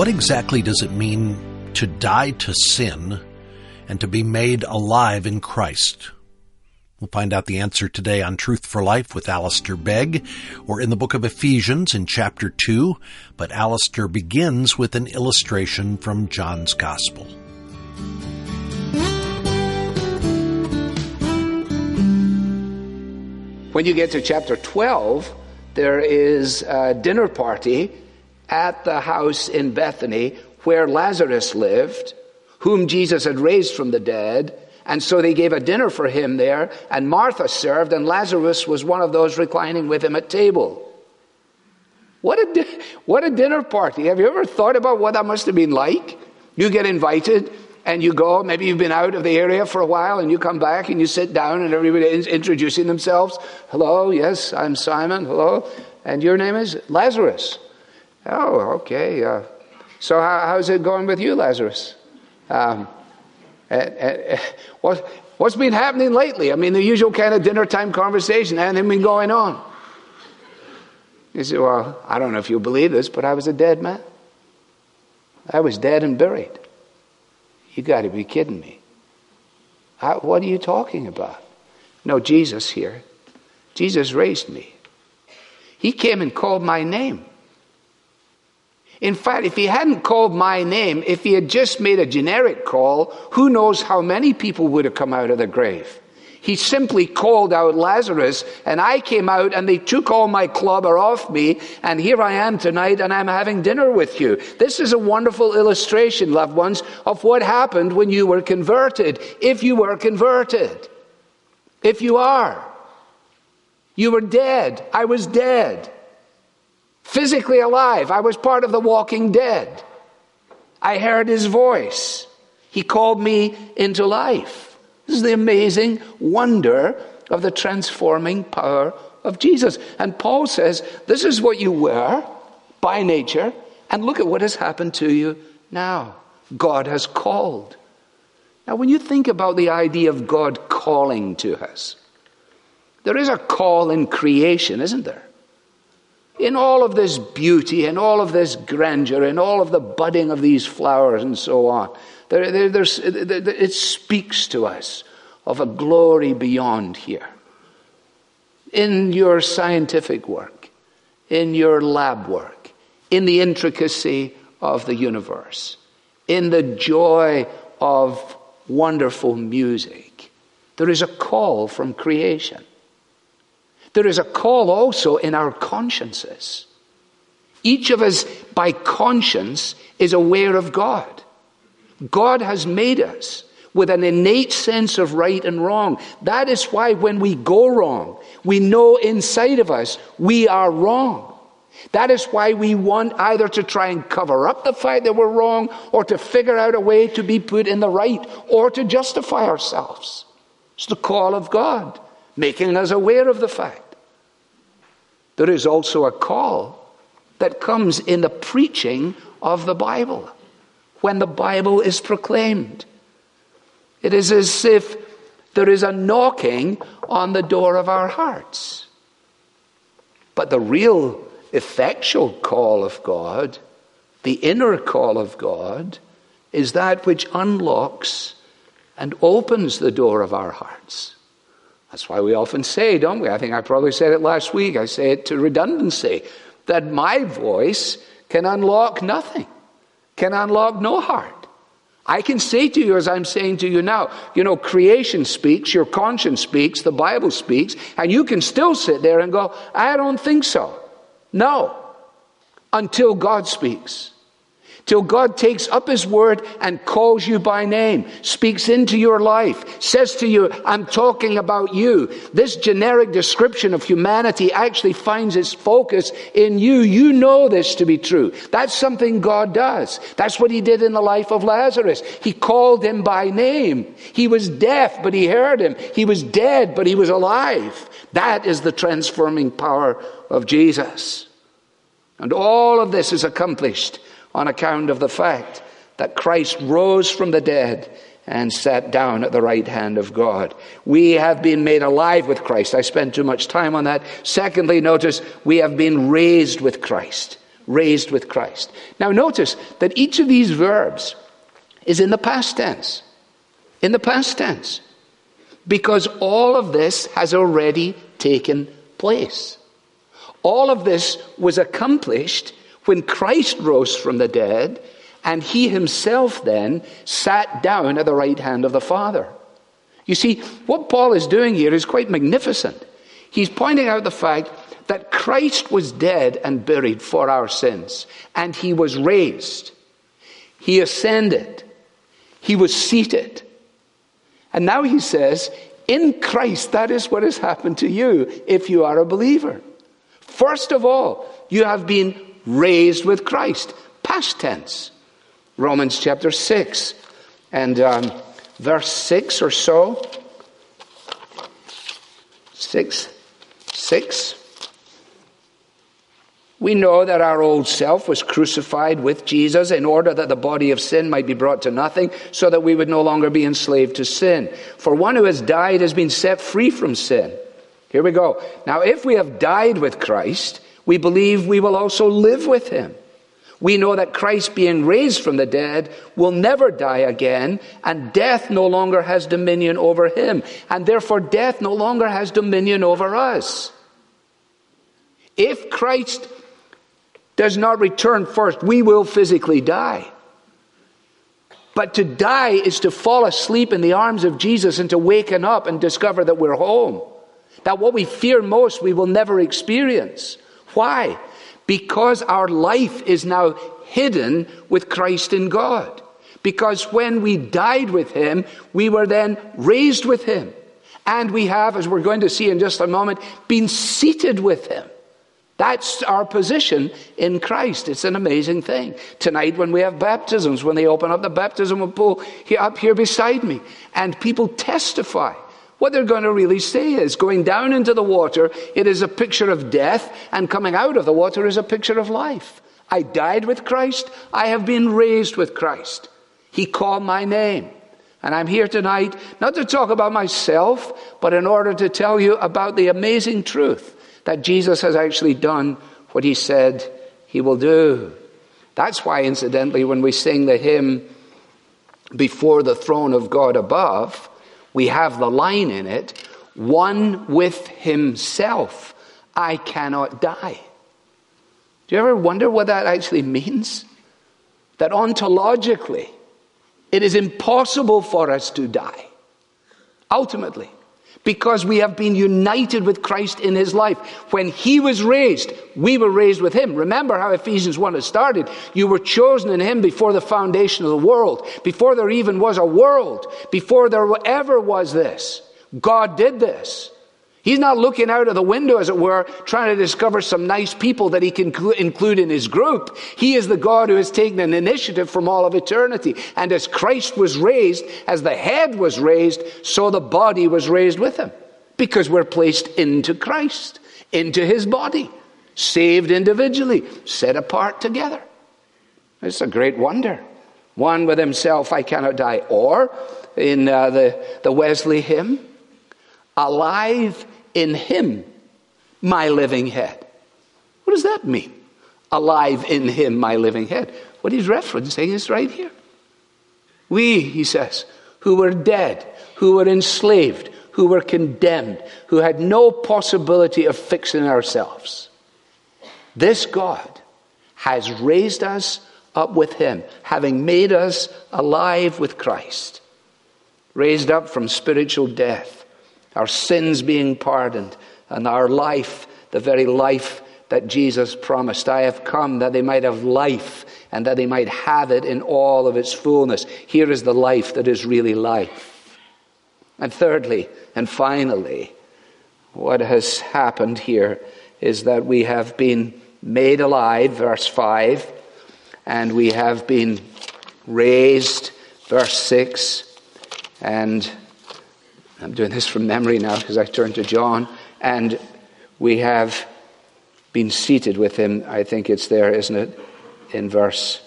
What exactly does it mean to die to sin and to be made alive in Christ? We'll find out the answer today on Truth for Life with Alistair Begg, or in the book of Ephesians in chapter 2, but Alistair begins with an illustration from John's Gospel. When you get to chapter 12, there is a dinner party at the house in Bethany where Lazarus lived, whom Jesus had raised from the dead. And so they gave a dinner for him there, and Martha served, and Lazarus was one of those reclining with him at table. What a dinner party. Have you ever thought about what that must have been like? You get invited, and you go, maybe you've been out of the area for a while, and you come back, and you sit down, and everybody is introducing themselves. Hello, yes, I'm Simon, hello. And your name is? Lazarus. Oh, okay. So how's it going with you, Lazarus? What's been happening lately? I mean, the usual kind of dinner time conversation, anything been going on? You say, well, I don't know if you'll believe this, but I was a dead man. I was dead and buried. You got to be kidding me. What are you talking about? No, Jesus here. Jesus raised me. He came and called my name. In fact, if he hadn't called my name, if he had just made a generic call, who knows how many people would have come out of the grave. He simply called out Lazarus, and I came out, and they took all my clobber off me, and here I am tonight, and I'm having dinner with you. This is a wonderful illustration, loved ones, of what happened when you were converted. If you were converted. If you are. You were dead. I was dead. Physically alive. I was part of the walking dead. I heard his voice. He called me into life. This is the amazing wonder of the transforming power of Jesus. And Paul says, this is what you were by nature, and look at what has happened to you now. God has called. Now, when you think about the idea of God calling to us, there is a call in creation, isn't there? In all of this beauty, in all of this grandeur, in all of the budding of these flowers and so on, it speaks to us of a glory beyond here. In your scientific work, in your lab work, in the intricacy of the universe, in the joy of wonderful music, there is a call from creation. There is a call also in our consciences. Each of us, by conscience, is aware of God. God has made us with an innate sense of right and wrong. That is why when we go wrong, we know inside of us we are wrong. That is why we want either to try and cover up the fact that we're wrong, or to figure out a way to be put in the right, or to justify ourselves. It's the call of God, making us aware of the fact. There is also a call that comes in the preaching of the Bible, when the Bible is proclaimed. It is as if there is a knocking on the door of our hearts. But the real effectual call of God, the inner call of God, is that which unlocks and opens the door of our hearts. That's why we often say, don't we? I think I probably said it last week. I say it to redundancy, that my voice can unlock nothing, can unlock no heart. I can say to you, as I'm saying to you now, creation speaks, your conscience speaks, the Bible speaks, and you can still sit there and go, I don't think so. No, until God speaks. Till God takes up his word and calls you by name, speaks into your life, says to you, I'm talking about you. This generic description of humanity actually finds its focus in you. You know this to be true. That's something God does. That's what he did in the life of Lazarus. He called him by name. He was deaf, but he heard him. He was dead, but he was alive. That is the transforming power of Jesus. And all of this is accomplished on account of the fact that Christ rose from the dead and sat down at the right hand of God. We have been made alive with Christ. I spent too much time on that. Secondly, notice we have been raised with Christ. raised with Christ. Now notice that each of these verbs is in the past tense. In the past tense. Because all of this has already taken place. All of this was accomplished when Christ rose from the dead, and he himself then sat down at the right hand of the Father. You see, what Paul is doing here is quite magnificent. He's pointing out the fact that Christ was dead and buried for our sins, and he was raised. He ascended. He was seated. And now he says, in Christ, that is what has happened to you if you are a believer. First of all, you have been raised with Christ. Past tense. Romans chapter 6 and verse 6 or so. 6. We know that our old self was crucified with Jesus in order that the body of sin might be brought to nothing, so that we would no longer be enslaved to sin. For one who has died has been set free from sin. Here we go. Now, if we have died with Christ, we believe we will also live with him. We know that Christ, being raised from the dead, will never die again, and death no longer has dominion over him, and therefore death no longer has dominion over us. If Christ does not return first, we will physically die. But to die is to fall asleep in the arms of Jesus and to waken up and discover that we're home. That what we fear most we will never experience. Why? Because our life is now hidden with Christ in God. Because when we died with him, we were then raised with him. And we have, as we're going to see in just a moment, been seated with him. That's our position in Christ. It's an amazing thing. Tonight when we have baptisms, when they open up the baptismal pool up here beside me, and people testify, what they're going to really say is, going down into the water, it is a picture of death, and coming out of the water is a picture of life. I died with Christ. I have been raised with Christ. He called my name. And I'm here tonight not to talk about myself, but in order to tell you about the amazing truth that Jesus has actually done what he said he will do. That's why, incidentally, when we sing the hymn, Before the Throne of God Above, we have the line in it, one with himself, I cannot die. Do you ever wonder what that actually means? That ontologically, it is impossible for us to die. Ultimately. Because we have been united with Christ in his life. When he was raised, we were raised with him. Remember how Ephesians 1 has started. You were chosen in him before the foundation of the world. Before there even was a world. Before there ever was this. God did this. He's not looking out of the window, as it were, trying to discover some nice people that he can include in his group. He is the God who has taken an initiative from all of eternity. And as Christ was raised, as the head was raised, so the body was raised with him. Because we're placed into Christ, into his body, saved individually, set apart together. It's a great wonder. One with himself, I cannot die. Or, in the Wesley hymn, alive in him, my living head. What does that mean? Alive in him, my living head. What he's referencing is right here. We, he says, who were dead, who were enslaved, who were condemned, who had no possibility of fixing ourselves. This God has raised us up with him, having made us alive with Christ. Raised up from spiritual death. Our sins being pardoned, and our life, the very life that Jesus promised. I have come that they might have life, and that they might have it in all of its fullness. Here is the life that is really life. And thirdly, and finally, what has happened here is that we have been made alive, verse 5, and we have been raised, verse 6, and I'm doing this from memory now because I turned to John. And we have been seated with him. I think it's there, isn't it? In verse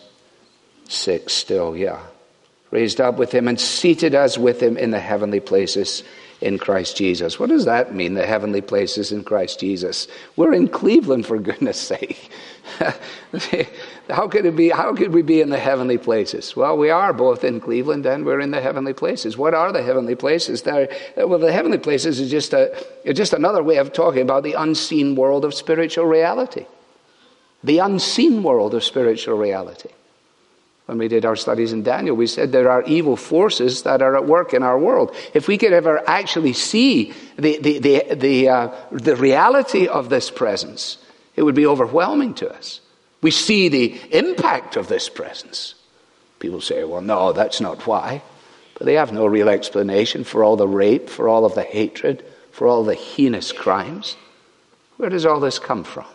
6 still, yeah. Raised up with him and seated us with him in the heavenly places in Christ Jesus. What does that mean, the heavenly places in Christ Jesus? We're in Cleveland, for goodness sake. How could we be in the heavenly places? Well, we are both in Cleveland and we're in the heavenly places. What are the heavenly places? Well, the heavenly places is just another way of talking about the unseen world of spiritual reality. The unseen world of spiritual reality. When we did our studies in Daniel, we said there are evil forces that are at work in our world. If we could ever actually see the reality of this presence, it would be overwhelming to us. We see the impact of this presence. People say, well, no, that's not why. But they have no real explanation for all the rape, for all of the hatred, for all the heinous crimes. Where does all this come from?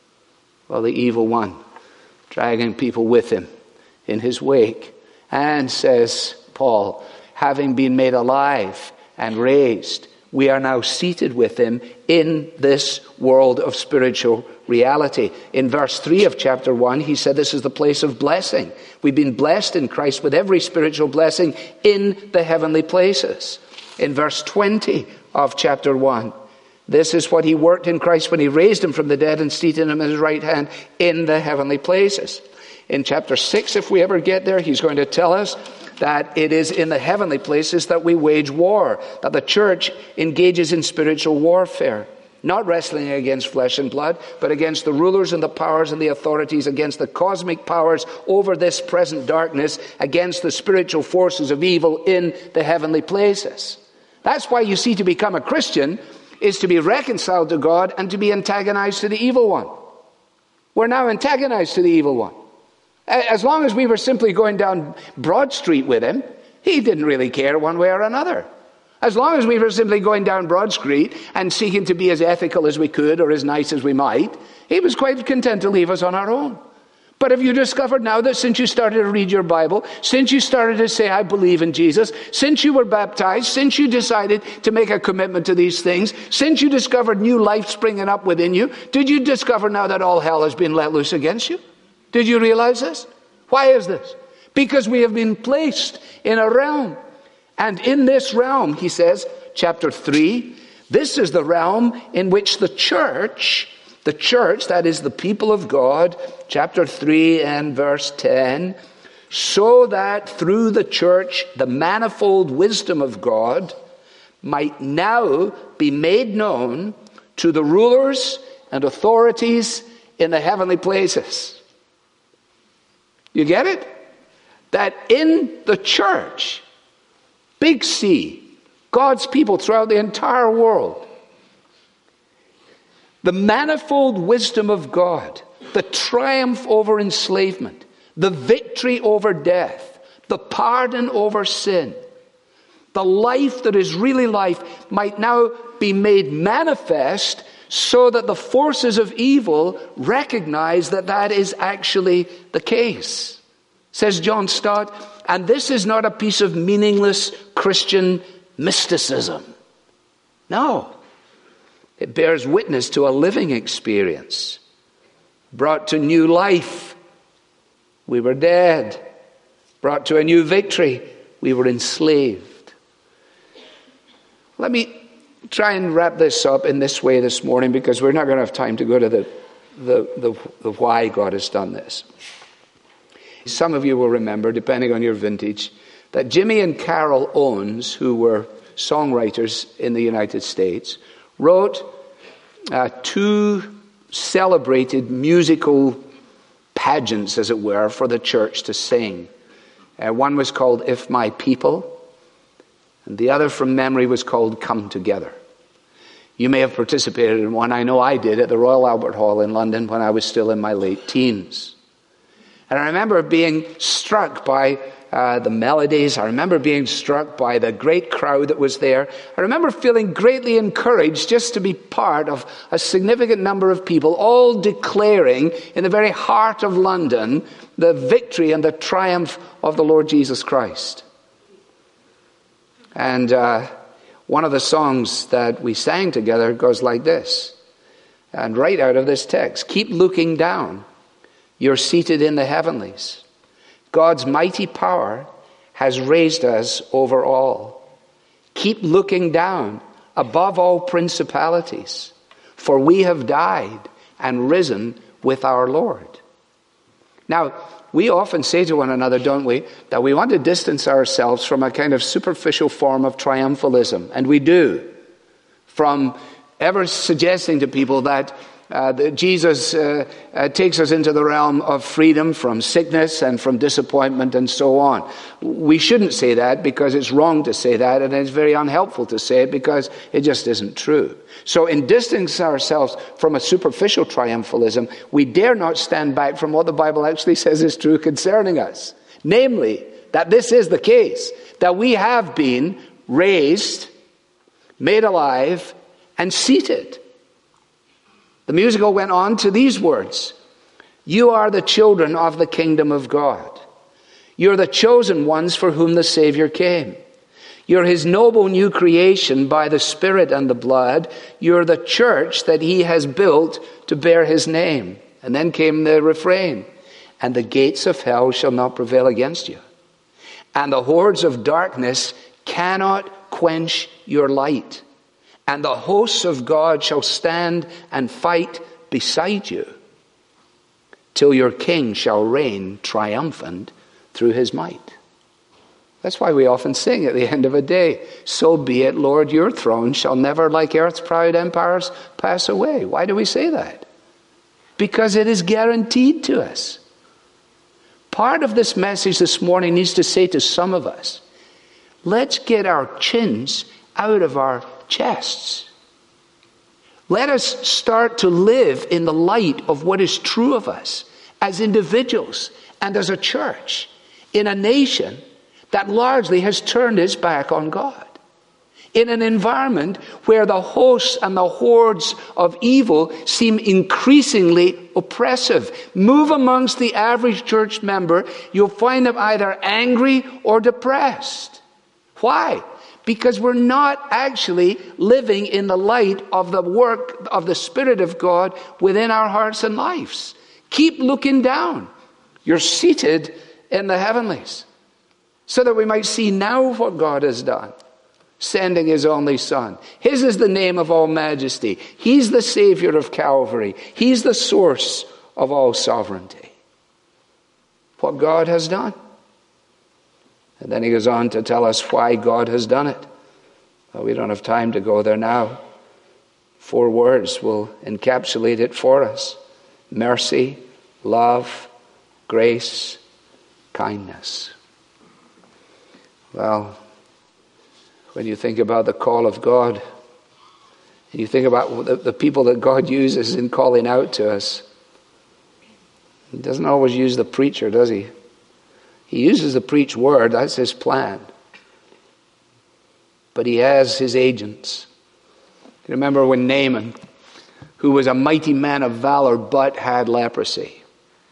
Well, the evil one, dragging people with him in his wake. And, says Paul, having been made alive and raised, we are now seated with him in this world of spiritual reality. In verse 3 of chapter 1, he said this is the place of blessing. We've been blessed in Christ with every spiritual blessing in the heavenly places. In verse 20 of chapter 1, this is what he worked in Christ when he raised him from the dead and seated him at his right hand in the heavenly places. In chapter 6, if we ever get there, he's going to tell us that it is in the heavenly places that we wage war, that the church engages in spiritual warfare, not wrestling against flesh and blood, but against the rulers and the powers and the authorities, against the cosmic powers over this present darkness, against the spiritual forces of evil in the heavenly places. That's why you see, to become a Christian is to be reconciled to God and to be antagonized to the evil one. We're now antagonized to the evil one. As long as we were simply going down Broad Street with him, he didn't really care one way or another. As long as we were simply going down Broad Street and seeking to be as ethical as we could or as nice as we might, he was quite content to leave us on our own. But have you discovered now that since you started to read your Bible, since you started to say, I believe in Jesus, since you were baptized, since you decided to make a commitment to these things, since you discovered new life springing up within you, did you discover now that all hell has been let loose against you? Did you realize this? Why is this? Because we have been placed in a realm. And in this realm, he says, chapter 3, this is the realm in which the church, that is the people of God, chapter 3 and verse 10, so that through the church, the manifold wisdom of God might now be made known to the rulers and authorities in the heavenly places. You get it? That in the church, big C, God's people throughout the entire world, the manifold wisdom of God, the triumph over enslavement, the victory over death, the pardon over sin, the life that is really life might now be made manifest so that the forces of evil recognize that that is actually the case. Says John Stott, and this is not a piece of meaningless Christian mysticism. No. It bears witness to a living experience, brought to new life. We were dead. Brought to a new victory. We were enslaved. Let me try and wrap this up in this way this morning, because we're not going to have time to go to the why God has done this. Some of you will remember, depending on your vintage, that Jimmy and Carol Owens, who were songwriters in the United States, wrote two celebrated musical pageants, as it were, for the church to sing. One was called If My People, and the other from memory was called Come Together. You may have participated in one. I know I did at the Royal Albert Hall in London when I was still in my late teens. And I remember being struck by the melodies. I remember being struck by the great crowd that was there. I remember feeling greatly encouraged just to be part of a significant number of people all declaring in the very heart of London the victory and the triumph of the Lord Jesus Christ. And one of the songs that we sang together goes like this, and right out of this text: keep looking down. You're seated in the heavenlies. God's mighty power has raised us over all. Keep looking down above all principalities, for we have died and risen with our Lord. Now, we often say to one another, don't we, that we want to distance ourselves from a kind of superficial form of triumphalism. And we do. From ever suggesting to people that Jesus takes us into the realm of freedom from sickness and from disappointment and so on. We shouldn't say that because it's wrong to say that, and it's very unhelpful to say it because it just isn't true. So in distancing ourselves from a superficial triumphalism, we dare not stand back from what the Bible actually says is true concerning us. Namely, that this is the case, that we have been raised, made alive, and seated. The musical went on to these words: "You are the children of the kingdom of God. You're the chosen ones for whom the Savior came. You're his noble new creation by the Spirit and the blood. You're the church that he has built to bear his name." And then came the refrain: "And the gates of hell shall not prevail against you. And the hordes of darkness cannot quench your light. And the hosts of God shall stand and fight beside you, till your king shall reign triumphant through his might." That's why we often sing at the end of a day, "So be it, Lord, your throne shall never, like earth's proud empires, pass away." Why do we say that? Because it is guaranteed to us. Part of this message this morning needs to say to some of us, let's get our chins out of our chests. Let us start to live in the light of what is true of us as individuals and as a church in a nation that largely has turned its back on God. In an environment where the hosts and the hordes of evil seem increasingly oppressive. Move amongst the average church member, you'll find them either angry or depressed. Why? Because we're not actually living in the light of the work of the Spirit of God within our hearts and lives. Keep looking down. You're seated in the heavenlies, so that we might see now what God has done, sending his only Son. His is the name of all majesty. He's the Savior of Calvary. He's the source of all sovereignty. What God has done. And then he goes on to tell us why God has done it. Well, we don't have time to go there now. 4 words will encapsulate it for us: mercy, love, grace, kindness. Well, when you think about the call of God, and you think about the people that God uses in calling out to us, he doesn't always use the preacher, does he? He uses the preached word, that's his plan. But he has his agents. You remember when Naaman, who was a mighty man of valor but had leprosy,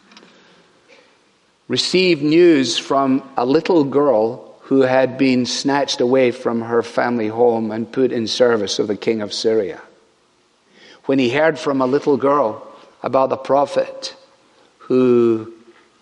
received news from a little girl who had been snatched away from her family home and put in service of the king of Syria. When he heard from a little girl about the prophet who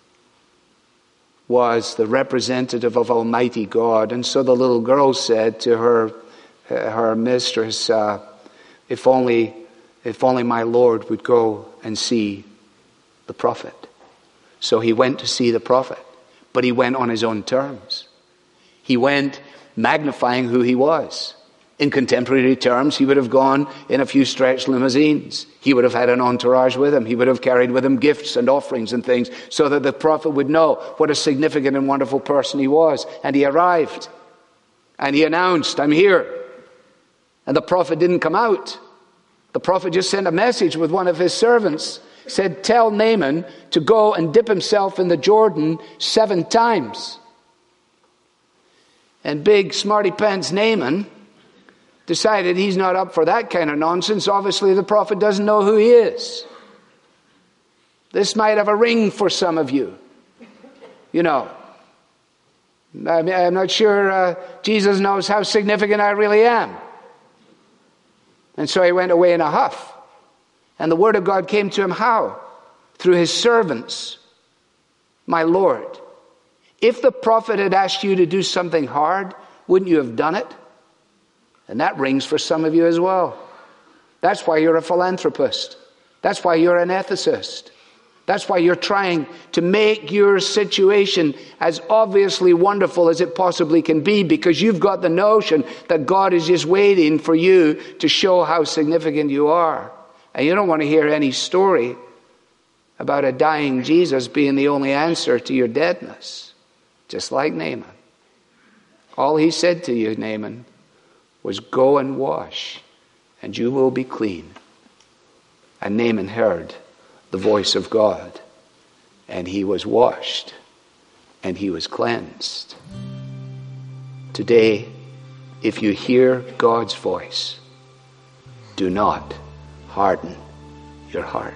was the representative of Almighty God, and so the little girl said to her mistress, if only my Lord would go and see the prophet. So he went to see the prophet, but he went on his own terms. He went magnifying who he was. In contemporary terms, he would have gone in a few stretched limousines. He would have had an entourage with him. He would have carried with him gifts and offerings and things so that the prophet would know what a significant and wonderful person he was. And he arrived and he announced, "I'm here." And the prophet didn't come out. The prophet just sent a message with one of his servants. Said, "Tell Naaman to go and dip himself in the Jordan 7 times. And big smarty pants Naaman decided he's not up for that kind of nonsense. Obviously the prophet doesn't know who he is. This might have a ring for some of you. You know, I'm not sure Jesus knows how significant I really am. And so he went away in a huff. And the word of God came to him how? Through his servants. "My Lord, if the prophet had asked you to do something hard, wouldn't you have done it?" And that rings for some of you as well. That's why you're a philanthropist. That's why you're an ethicist. That's why you're trying to make your situation as obviously wonderful as it possibly can be, because you've got the notion that God is just waiting for you to show how significant you are. And you don't want to hear any story about a dying Jesus being the only answer to your deadness. Just like Naaman. All he said to you, Naaman, was go and wash, and you will be clean. And Naaman heard the voice of God, and he was washed, and he was cleansed. Today, if you hear God's voice, do not harden your heart.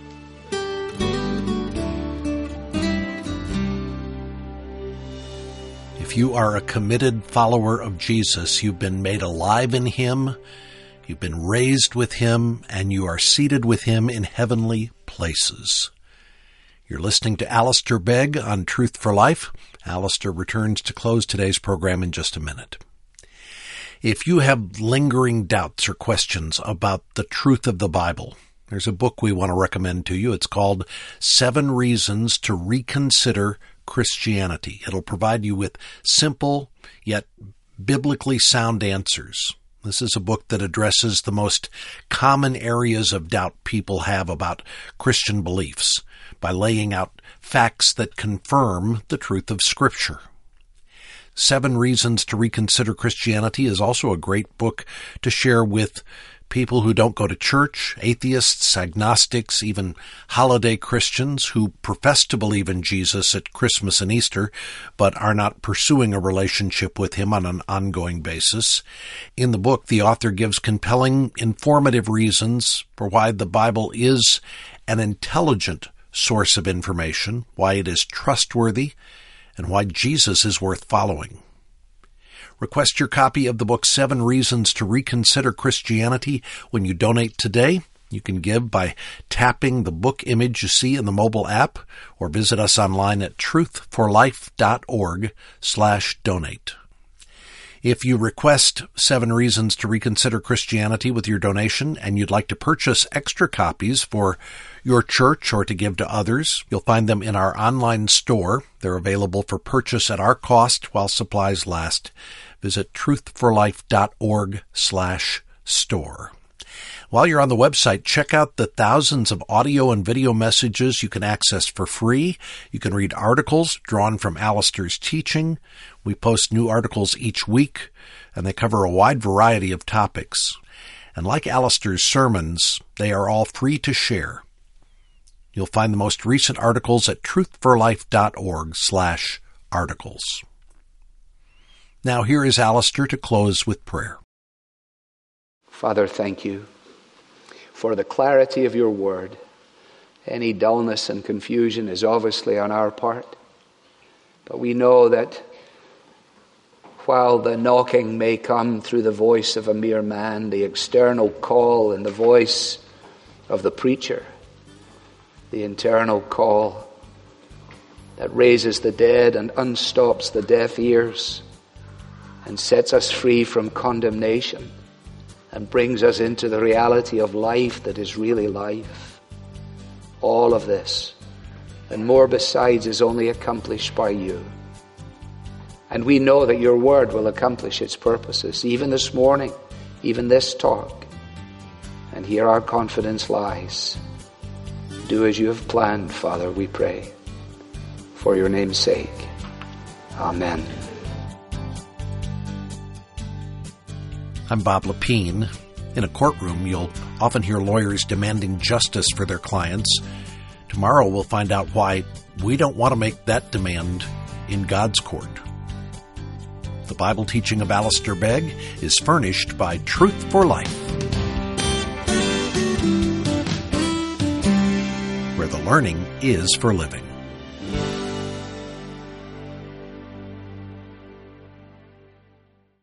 If you are a committed follower of Jesus, you've been made alive in Him, you've been raised with Him, and you are seated with Him in heavenly places. You're listening to Alistair Begg on Truth for Life. Alistair returns to close today's program in just a minute. If you have lingering doubts or questions about the truth of the Bible, there's a book we want to recommend to you. It's called 7 Reasons to Reconsider Christianity. It'll provide you with simple yet biblically sound answers. This is a book that addresses the most common areas of doubt people have about Christian beliefs by laying out facts that confirm the truth of Scripture. 7 Reasons to Reconsider Christianity is also a great book to share with people who don't go to church, atheists, agnostics, even holiday Christians who profess to believe in Jesus at Christmas and Easter, but are not pursuing a relationship with Him on an ongoing basis. In the book, the author gives compelling, informative reasons for why the Bible is an intelligent source of information, why it is trustworthy, and why Jesus is worth following. Request your copy of the book 7 Reasons to Reconsider Christianity when you donate today. You can give by tapping the book image you see in the mobile app, or visit us online at truthforlife.org/donate. If you request 7 Reasons to Reconsider Christianity with your donation and you'd like to purchase extra copies for your church or to give to others, you'll find them in our online store. They're available for purchase at our cost while supplies last. Visit truthforlife.org/store. While you're on the website, check out the thousands of audio and video messages you can access for free. You can read articles drawn from Alistair's teaching. We post new articles each week, and they cover a wide variety of topics. And like Alistair's sermons, they are all free to share. You'll find the most recent articles at truthforlife.org/articles. Now here is Alistair to close with prayer. Father, thank you for the clarity of your word. Any dullness and confusion is obviously on our part. But we know that while the knocking may come through the voice of a mere man, the external call and the voice of the preacher, the internal call that raises the dead and unstops the deaf ears and sets us free from condemnation and brings us into the reality of life that is really life. All of this and more besides is only accomplished by you. And we know that your word will accomplish its purposes, even this morning, even this talk. And here our confidence lies. Do as you have planned, Father, we pray. For your name's sake. Amen. I'm Bob Lepine. In a courtroom, you'll often hear lawyers demanding justice for their clients. Tomorrow we'll find out why we don't want to make that demand in God's court. The Bible teaching of Alistair Begg is furnished by Truth for Life, where the learning is for living.